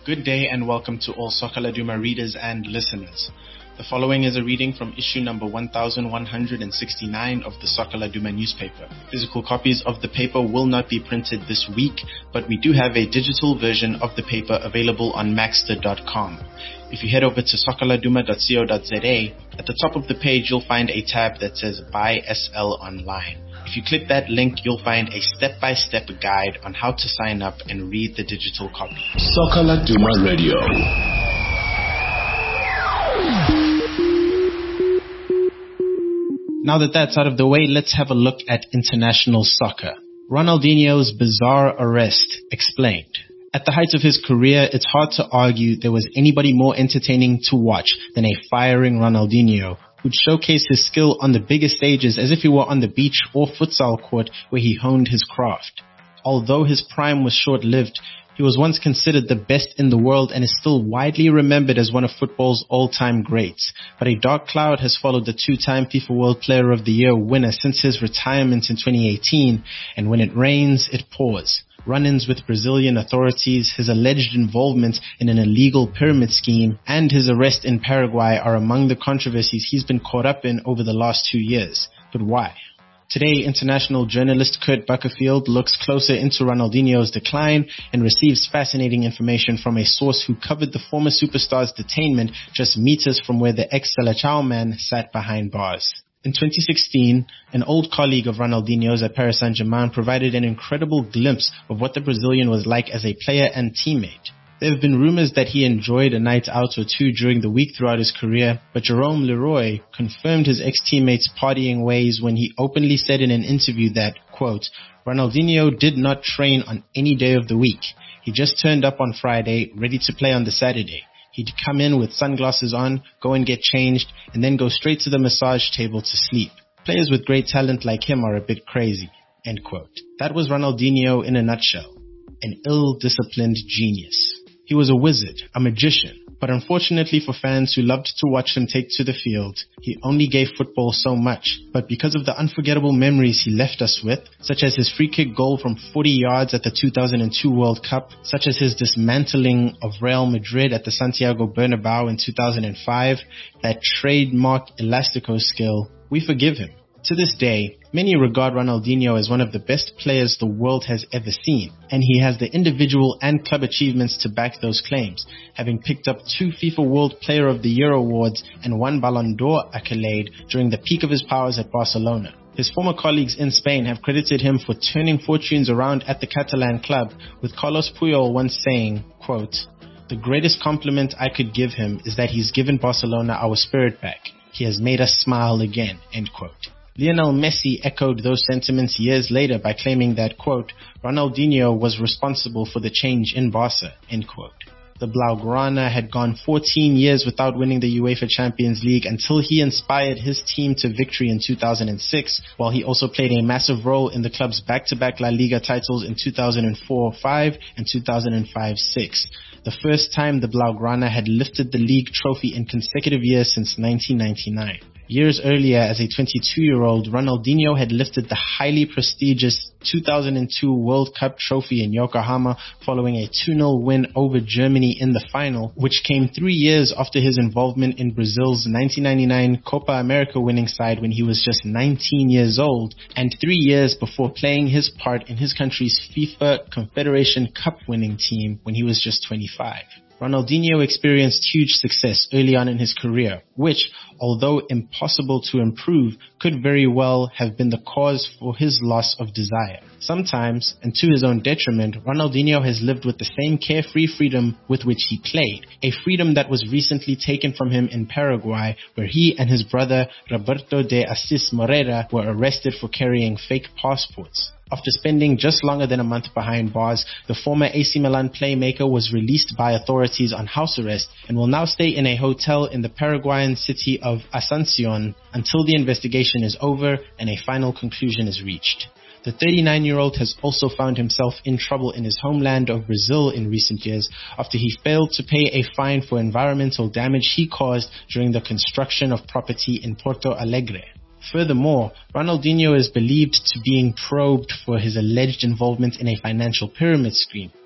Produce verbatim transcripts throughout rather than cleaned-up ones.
Good day and welcome to all Soccer Laduma readers and listeners. The following is a reading from issue number one thousand one hundred sixty-nine of the Soccer Laduma newspaper. Physical copies of the paper will not be printed this week, but we do have a digital version of the paper available on maxter dot com. If you head over to soccer laduma dot co dot za, at the top of the page you'll find a tab that says Buy S L Online. If you click that link, you'll find a step-by-step guide on how to sign up and read the digital copy. Soccer Laduma Radio. Now that that's out of the way, let's have a look at international soccer. Ronaldinho's bizarre arrest explained. At the height of his career, it's hard to argue there was anybody more entertaining to watch than a firing Ronaldinho, who'd showcase his skill on the biggest stages as if he were on the beach or futsal court where he honed his craft. Although his prime was short-lived, he was once considered the best in the world and is still widely remembered as one of football's all-time greats. But a dark cloud has followed the two-time FIFA World Player of the Year winner since his retirement in twenty eighteen, and when it rains, it pours. Run-ins with Brazilian authorities, his alleged involvement in an illegal pyramid scheme, and his arrest in Paraguay are among the controversies he's been caught up in over the last two years. But why? Today, international journalist Kurt Buckerfield looks closer into Ronaldinho's decline and receives fascinating information from a source who covered the former superstar's detainment just meters from where the ex-Seleção man sat behind bars. In twenty sixteen, an old colleague of Ronaldinho's at Paris Saint-Germain provided an incredible glimpse of what the Brazilian was like as a player and teammate. There have been rumors that he enjoyed a night out or two during the week throughout his career, but Jerome Leroy confirmed his ex-teammates' partying ways when he openly said in an interview that, quote, Ronaldinho did not train on any day of the week. He just turned up on Friday, ready to play on the Saturday. He'd come in with sunglasses on, go and get changed, and then go straight to the massage table to sleep. Players with great talent like him are a bit crazy, end quote. That was Ronaldinho in a nutshell. An ill-disciplined genius. He was a wizard, a magician, but unfortunately for fans who loved to watch him take to the field, he only gave football so much. But because of the unforgettable memories he left us with, such as his free kick goal from forty yards at the two thousand two World Cup, such as his dismantling of Real Madrid at the Santiago Bernabeu in two thousand five, that trademark elastico skill, we forgive him. To this day, many regard Ronaldinho as one of the best players the world has ever seen, and he has the individual and club achievements to back those claims, having picked up two FIFA World Player of the Year awards and one Ballon d'Or accolade during the peak of his powers at Barcelona. His former colleagues in Spain have credited him for turning fortunes around at the Catalan club, with Carlos Puyol once saying, quote, the greatest compliment I could give him is that he's given Barcelona our spirit back. He has made us smile again, end quote. Lionel Messi echoed those sentiments years later by claiming that, quote, Ronaldinho was responsible for the change in Barca, end quote. The Blaugrana had gone fourteen years without winning the UEFA Champions League until he inspired his team to victory in two thousand six, while he also played a massive role in the club's back-to-back La Liga titles in two thousand four five and two thousand five six, the first time the Blaugrana had lifted the league trophy in consecutive years since nineteen ninety-nine. Years earlier, as a twenty-two-year-old, Ronaldinho had lifted the highly prestigious two thousand two World Cup trophy in Yokohama following a two nil win over Germany in the final, which came three years after his involvement in Brazil's nineteen ninety-nine Copa America winning side when he was just nineteen years old, and three years before playing his part in his country's FIFA Confederation Cup winning team when he was just twenty-five. Ronaldinho experienced huge success early on in his career, which, although impossible to improve, could very well have been the cause for his loss of desire. Sometimes, and to his own detriment, Ronaldinho has lived with the same carefree freedom with which he played, a freedom that was recently taken from him in Paraguay, where he and his brother Roberto de Assis Moreira were arrested for carrying fake passports. After spending just longer than a month behind bars, the former A C Milan playmaker was released by authorities on house arrest and will now stay in a hotel in the Paraguayan city of Asuncion until the investigation is over and a final conclusion is reached. The thirty-nine-year-old has also found himself in trouble in his homeland of Brazil in recent years after he failed to pay a fine for environmental damage he caused during the construction of property in Porto Alegre. Furthermore, Ronaldinho is believed to being probed for his alleged involvement in a financial pyramid scheme.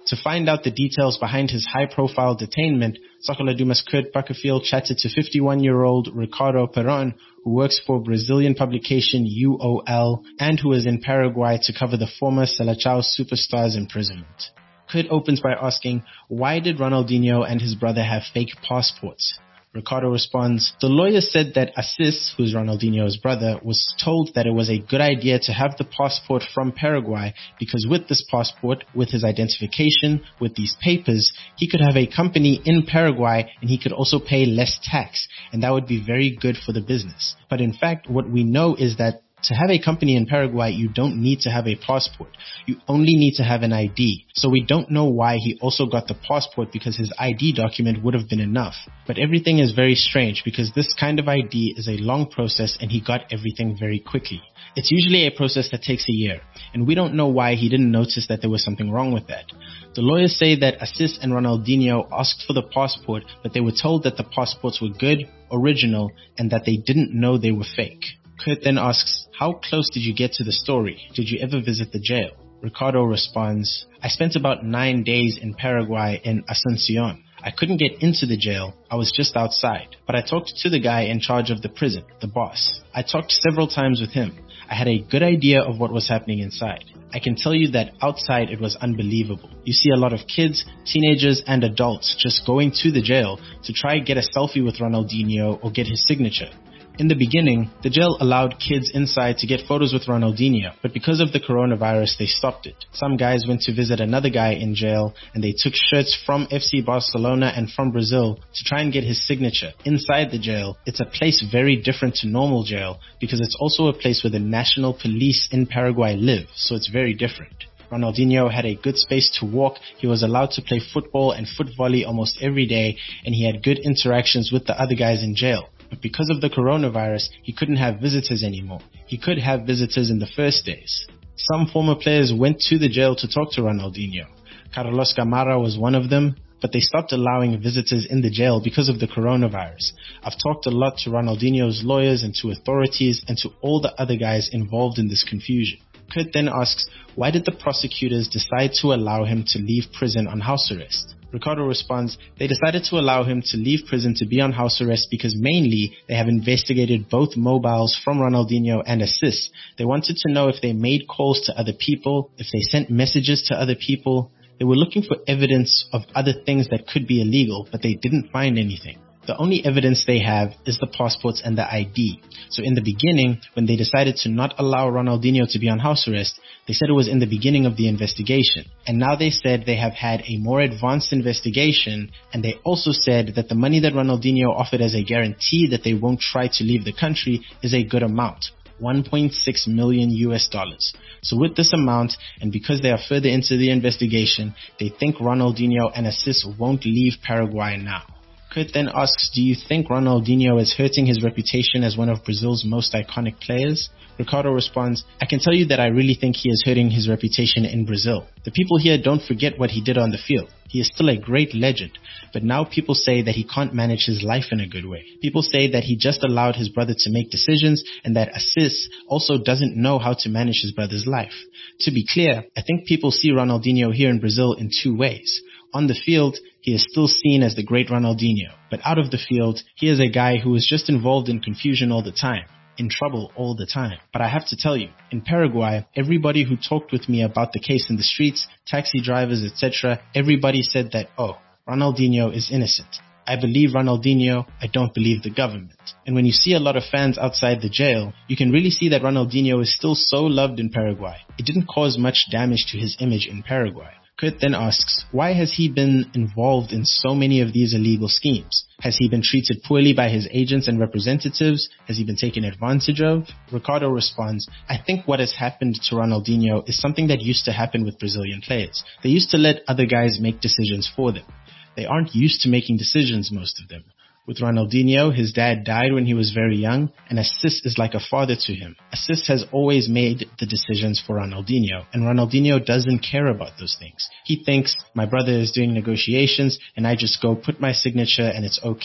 To find out the details behind his high-profile detainment, Soccer Laduma's Kurt Buckerfield chatted to fifty-one-year-old Ricardo Peron, who works for Brazilian publication U O L and who is in Paraguay to cover the former Seleção superstar's imprisonment. Kurt opens by asking, why did Ronaldinho and his brother have fake passports? Ricardo responds, the lawyer said that Assis, who's Ronaldinho's brother, was told that it was a good idea to have the passport from Paraguay because with this passport, with his identification, with these papers, he could have a company in Paraguay and he could also pay less tax, and that would be very good for the business. But in fact, what we know is that to have a company in Paraguay, you don't need to have a passport. You only need to have an I D. So we don't know why he also got the passport because his I D document would have been enough. But everything is very strange because this kind of I D is a long process and he got everything very quickly. It's usually a process that takes a year, and we don't know why he didn't notice that there was something wrong with that. The lawyers say that Assis and Ronaldinho asked for the passport, but they were told that the passports were good, original, and that they didn't know they were fake. Kurt then asks, how close did you get to the story? Did you ever visit the jail? Ricardo responds, I spent about nine days in Paraguay in Asuncion. I couldn't get into the jail. I was just outside. But I talked to the guy in charge of the prison, the boss. I talked several times with him. I had a good idea of what was happening inside. I can tell you that outside it was unbelievable. You see a lot of kids, teenagers, and adults just going to the jail to try and get a selfie with Ronaldinho or get his signature. In the beginning, the jail allowed kids inside to get photos with Ronaldinho, but because of the coronavirus, they stopped it. Some guys went to visit another guy in jail, and they took shirts from F C Barcelona and from Brazil to try and get his signature. Inside the jail, it's a place very different to normal jail, because it's also a place where the national police in Paraguay live, so it's very different. Ronaldinho had a good space to walk, he was allowed to play football and foot volley almost every day, and he had good interactions with the other guys in jail. But because of the coronavirus, he couldn't have visitors anymore. He could have visitors in the first days. Some former players went to the jail to talk to Ronaldinho. Carlos Gamarra was one of them, but they stopped allowing visitors in the jail because of the coronavirus. I've talked a lot to Ronaldinho's lawyers and to authorities and to all the other guys involved in this confusion. Kurt then asks, why did the prosecutors decide to allow him to leave prison on house arrest? Ricardo responds, they decided to allow him to leave prison to be on house arrest because mainly they have investigated both mobiles from Ronaldinho and Assis. They wanted to know if they made calls to other people, if they sent messages to other people. They were looking for evidence of other things that could be illegal, but they didn't find anything. The only evidence they have is the passports and the I D. So in the beginning, when they decided to not allow Ronaldinho to be on house arrest, they said it was in the beginning of the investigation. And now they said they have had a more advanced investigation, and they also said that the money that Ronaldinho offered as a guarantee that they won't try to leave the country is a good amount. one point six million U S dollars. So with this amount, and because they are further into the investigation, they think Ronaldinho and Assis won't leave Paraguay now. Kurt then asks, do you think Ronaldinho is hurting his reputation as one of Brazil's most iconic players? Ricardo responds, I can tell you that I really think he is hurting his reputation in Brazil. The people here don't forget what he did on the field. He is still a great legend, but now people say that he can't manage his life in a good way. People say that he just allowed his brother to make decisions and that Assis also doesn't know how to manage his brother's life. To be clear, I think people see Ronaldinho here in Brazil in two ways. On the field, he is still seen as the great Ronaldinho, but out of the field, he is a guy who is just involved in confusion all the time, in trouble all the time. But I have to tell you, in Paraguay, everybody who talked with me about the case in the streets, taxi drivers, et cetera, everybody said that, oh, Ronaldinho is innocent. I believe Ronaldinho, I don't believe the government. And when you see a lot of fans outside the jail, you can really see that Ronaldinho is still so loved in Paraguay. It didn't cause much damage to his image in Paraguay. Kurt then asks, why has he been involved in so many of these illegal schemes? Has he been treated poorly by his agents and representatives? Has he been taken advantage of? Ricardo responds, I think what has happened to Ronaldinho is something that used to happen with Brazilian players. They used to let other guys make decisions for them. They aren't used to making decisions, most of them. With Ronaldinho, his dad died when he was very young, and Assis is like a father to him. Assis has always made the decisions for Ronaldinho, and Ronaldinho doesn't care about those things. He thinks, my brother is doing negotiations, and I just go put my signature and it's okay.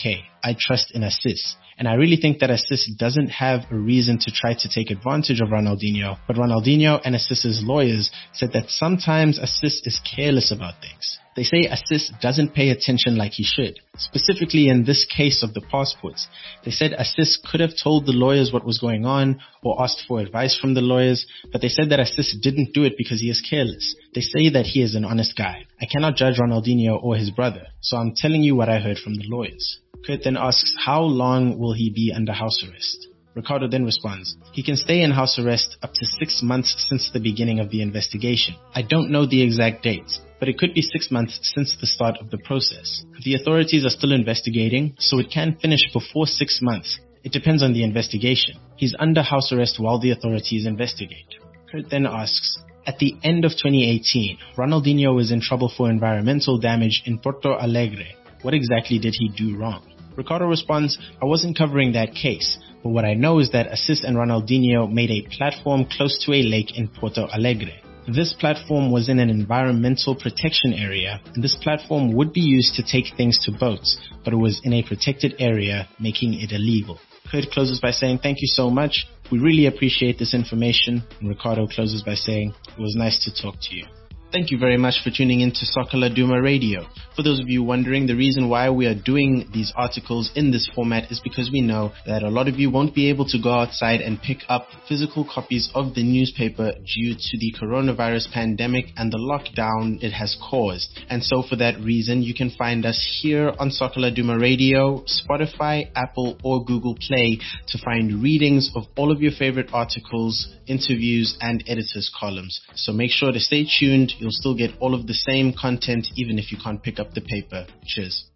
I trust in Assis. And I really think that Assis doesn't have a reason to try to take advantage of Ronaldinho, but Ronaldinho and Assis's lawyers said that sometimes Assis is careless about things. They say Assis doesn't pay attention like he should. Specifically in this case of the passports, they said Assis could have told the lawyers what was going on or asked for advice from the lawyers, but they said that Assis didn't do it because he is careless. They say that he is an honest guy. I cannot judge Ronaldinho or his brother, so I'm telling you what I heard from the lawyers. Kurt then asks, how long will he be under house arrest? Ricardo then responds, he can stay in house arrest up to six months since the beginning of the investigation. I don't know the exact dates, but it could be six months since the start of the process. The authorities are still investigating, so it can finish before six months. It depends on the investigation. He's under house arrest while the authorities investigate. Kurt then asks, at the end of twenty eighteen, Ronaldinho was in trouble for environmental damage in Porto Alegre. What exactly did he do wrong? Ricardo responds, I wasn't covering that case, but what I know is that Assis and Ronaldinho made a platform close to a lake in Porto Alegre. This platform was in an environmental protection area, and this platform would be used to take things to boats, but it was in a protected area, making it illegal. Kurt closes by saying, thank you so much. We really appreciate this information. And Ricardo closes by saying, it was nice to talk to you. Thank you very much for tuning in to Soccer Laduma Radio. For those of you wondering, the reason why we are doing these articles in this format is because we know that a lot of you won't be able to go outside and pick up physical copies of the newspaper due to the coronavirus pandemic and the lockdown it has caused. And so for that reason, you can find us here on Soccer Laduma Radio, Spotify, Apple, or Google Play to find readings of all of your favorite articles, interviews, and editors' columns. So make sure to stay tuned. You'll still get all of the same content even if you can't pick up the paper. Cheers.